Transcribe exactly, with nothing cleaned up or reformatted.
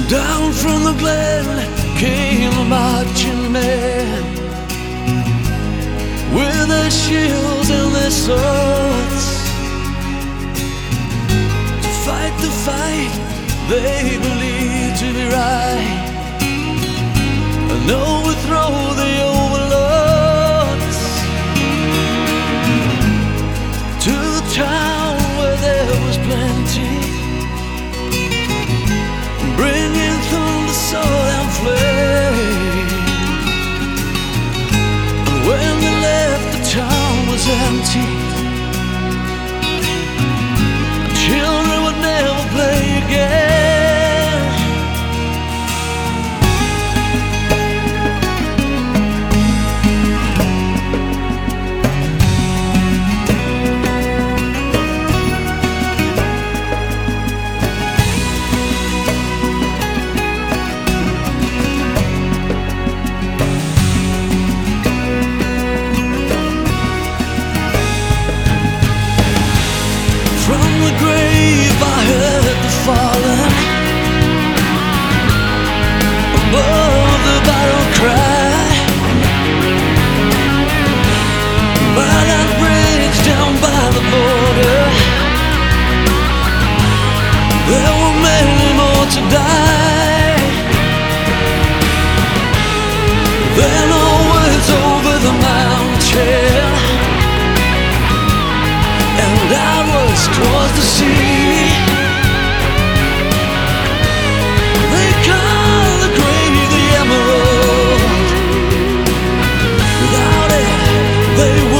Down from the glen came a marching man, with their shields and their swords, to fight the fight they believed to be right, and overthrow the overlords. To the town where there was plenty, bringing thunder, sword and flame. And when they left, the town was empty. Children would never play again. From the grave I heard the fallen, above the battle cry. By that bridge down by the border, there were many more to die. Then onwards over the mountain, and outwards towards the sea. They call the grave the emerald. Without it, they